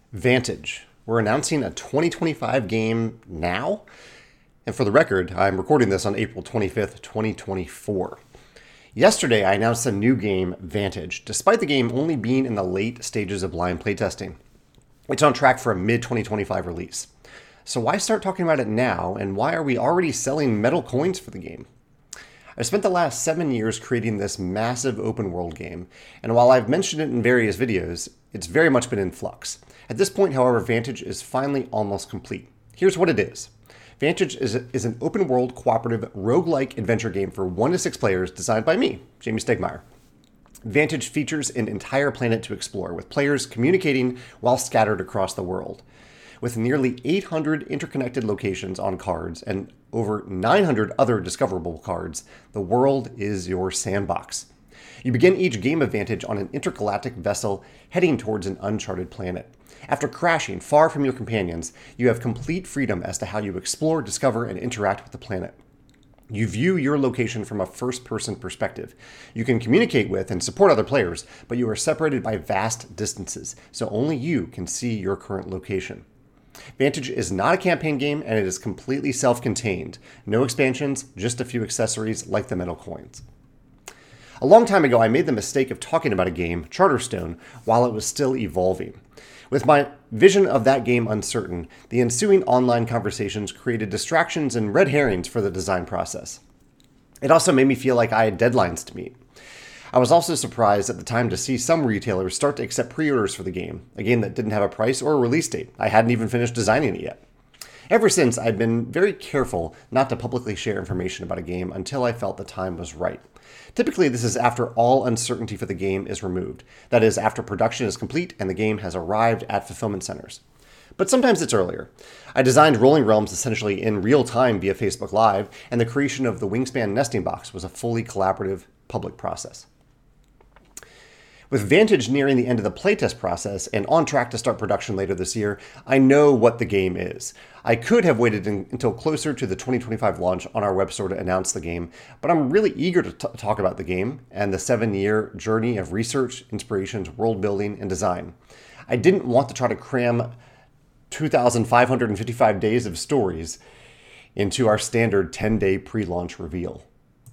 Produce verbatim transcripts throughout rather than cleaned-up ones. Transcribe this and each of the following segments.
Vantage. We're announcing a twenty twenty-five game now. And for the record, I'm recording this on April twenty-fifth, twenty twenty-four. Yesterday, I announced a new game, Vantage, despite the game only being in the late stages of blind playtesting. It's on track for a mid twenty twenty-five release. So why start talking about it now, and why are we already selling metal coins for the game? I've spent the last seven years creating this massive open world game, and while I've mentioned it in various videos, it's very much been in flux. At this point, however, Vantage is finally almost complete. Here's what it is. Vantage is, a, is an open world cooperative roguelike adventure game for one to six players designed by me, Jamie Stegmaier. Vantage features an entire planet to explore, with players communicating while scattered across the world. With nearly eight hundred interconnected locations on cards and over nine hundred other discoverable cards, the world is your sandbox. You begin each game of Vantage on an intergalactic vessel heading towards an uncharted planet. After crashing far from your companions, you have complete freedom as to how you explore, discover, and interact with the planet. You view your location from a first-person perspective. You can communicate with and support other players, but you are separated by vast distances, so only you can see your current location. Vantage is not a campaign game, and it is completely self-contained. No expansions, just a few accessories like the metal coins. A long time ago, I made the mistake of talking about a game, Charterstone, while it was still evolving. With my vision of that game uncertain, the ensuing online conversations created distractions and red herrings for the design process. It also made me feel like I had deadlines to meet. I was also surprised at the time to see some retailers start to accept pre-orders for the game, a game that didn't have a price or a release date. I hadn't even finished designing it yet. Ever since, I've been very careful not to publicly share information about a game until I felt the time was right. Typically, this is after all uncertainty for the game is removed. That is, after production is complete and the game has arrived at fulfillment centers. But sometimes it's earlier. I designed Rolling Realms essentially in real time via Facebook Live, and the creation of the Wingspan nesting box was a fully collaborative public process. With Vantage nearing the end of the playtest process and on track to start production later this year, I know what the game is. I could have waited in, until closer to the twenty twenty-five launch on our web store to announce the game, but I'm really eager to t- talk about the game and the seven-year journey of research, inspirations, world building, and design. I didn't want to try to cram two thousand five hundred fifty-five days of stories into our standard ten-day pre-launch reveal.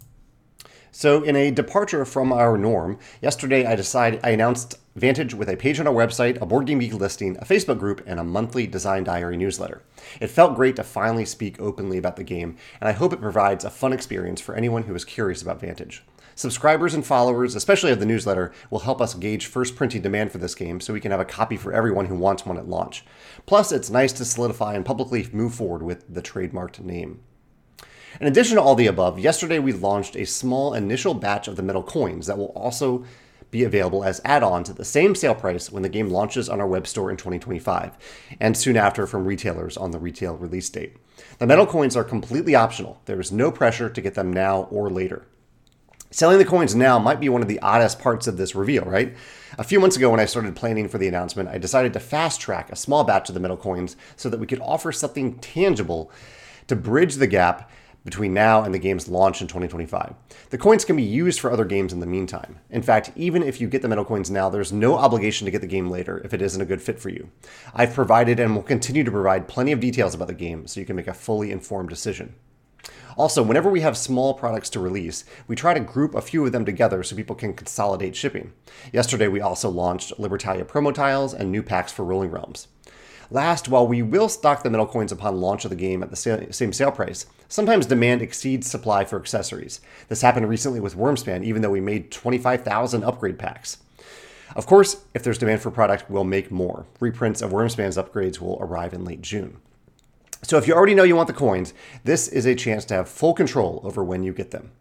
So in a departure from our norm, yesterday I decided I announced Vantage with a page on our website, a Board Game Geek listing, a Facebook group, and a monthly Design Diary newsletter. It felt great to finally speak openly about the game, and I hope it provides a fun experience for anyone who is curious about Vantage. Subscribers and followers, especially of the newsletter, will help us gauge first printing demand for this game so we can have a copy for everyone who wants one at launch. Plus, it's nice to solidify and publicly move forward with the trademarked name. In addition to all the above, yesterday we launched a small initial batch of the metal coins that will also be available as add-ons at the same sale price when the game launches on our web store in twenty twenty-five, and soon after from retailers on the retail release date. The metal coins are completely optional. There is no pressure to get them now or later. Selling the coins now might be one of the oddest parts of this reveal, right? A few months ago when I started planning for the announcement, I decided to fast-track a small batch of the metal coins so that we could offer something tangible to bridge the gap between now and the game's launch in twenty twenty-five. The coins can be used for other games in the meantime. In fact, even if you get the metal coins now, there's no obligation to get the game later if it isn't a good fit for you. I've provided and will continue to provide plenty of details about the game so you can make a fully informed decision. Also, whenever we have small products to release, we try to group a few of them together so people can consolidate shipping. Yesterday, we also launched Libertalia promo tiles and new packs for Rolling Realms. Last, while we will stock the metal coins upon launch of the game at the same sale price, sometimes demand exceeds supply for accessories. This happened recently with Wyrmspan, even though we made twenty-five thousand upgrade packs. Of course, if there's demand for product, we'll make more. Reprints of Wyrmspan's upgrades will arrive in late June. So if you already know you want the coins, this is a chance to have full control over when you get them.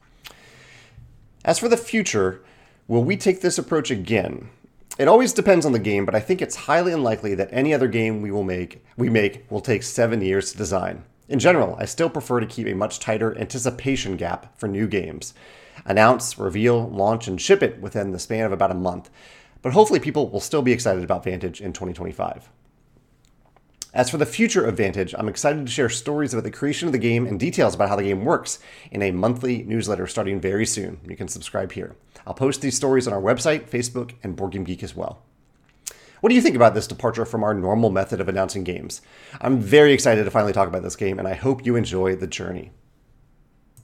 As for the future, will we take this approach again? It always depends on the game, but I think it's highly unlikely that any other game we will make we make will take seven years to design. In general, I still prefer to keep a much tighter anticipation gap for new games. Announce, reveal, launch, and ship it within the span of about a month. But hopefully people will still be excited about Vantage in twenty twenty-five. As for the future of Vantage, I'm excited to share stories about the creation of the game and details about how the game works in a monthly newsletter starting very soon. You can subscribe here. I'll post these stories on our website, Facebook, and Board Game Geek as well. What do you think about this departure from our normal method of announcing games? I'm very excited to finally talk about this game, and I hope you enjoy the journey.